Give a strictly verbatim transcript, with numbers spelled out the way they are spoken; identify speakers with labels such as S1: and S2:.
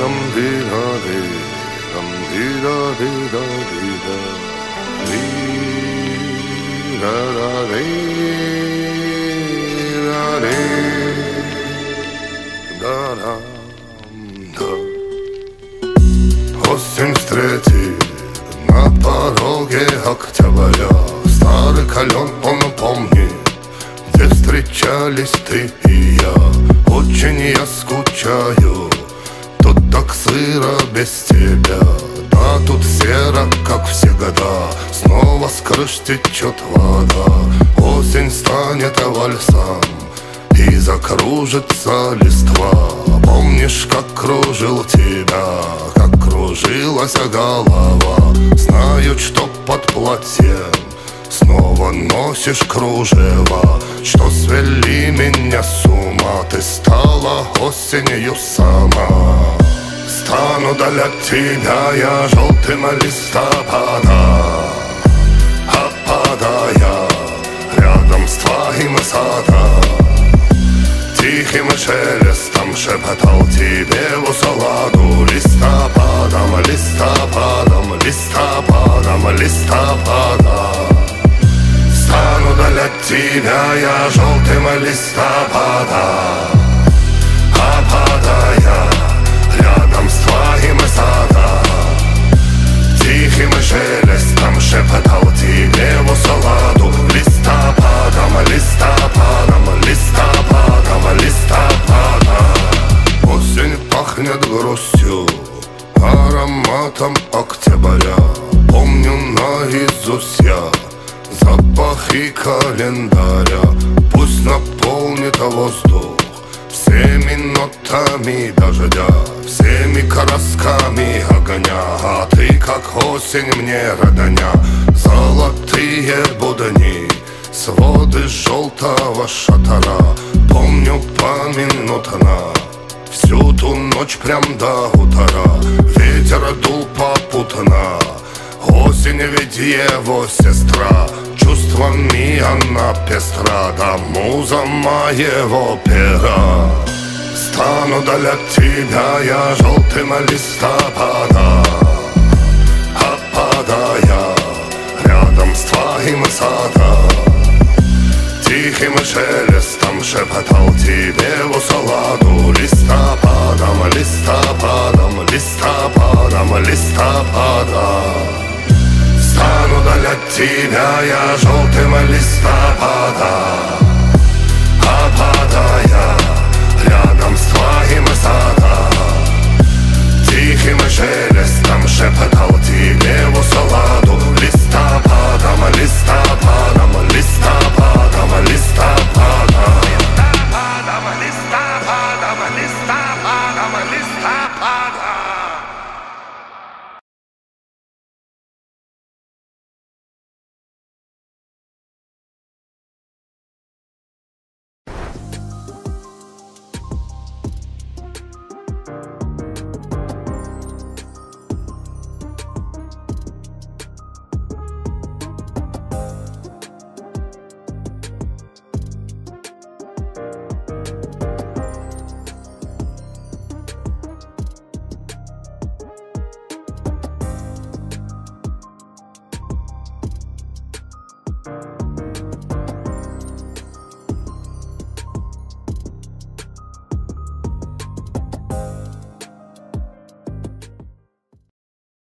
S1: dum di da di dum di da di da di da di da da di da di да да да. Осень встретит на пороге октября. Старый кален он помнит, где встречались ты и я. Очень я скучаю, тут так сыро без тебя. Да тут серо, как всегда, снова с крыш течет вода. Осень станет вальсом и закружится листва. Помнишь, как кружил тебя, как кружилась голова. Знаю, что под платьем снова носишь кружева. Что свели меня с ума, ты стала осенью сама. Стану для тебя я желтым листопада, опадая рядом с твоим садом. Тихим шелестом шепотал тебе в усладу. Листопадом, листопадом, листопадом, листопадом. Стану для тебя я желтым листопадом, опадая рядом с твоим садом. Тихим шелестом шепотал тебе в усладу. Листопадом, листопадом, листопадом, листопадом. Осень пахнет грустью, ароматом октября. Помню наизусть я запахи календаря. Пусть наполнит воздух всеми нотами дождя, всеми красками огня. А ты, как осень, мне родня. Золотые будни, своды желтого шатра. Помню поминутно всю ту ночь прям до утра. Ветер дул попутно, осень ведь его сестра. Чувствами она пестра, да муза моего пера. Стану для тебя я желтым листопадом, опадая рядом с твоим садом. Тихим шелестом шепотал тебе в усладу. Листопадом, листопадом, листопадом, листопадом. Стану для тебя я желтым листопадом,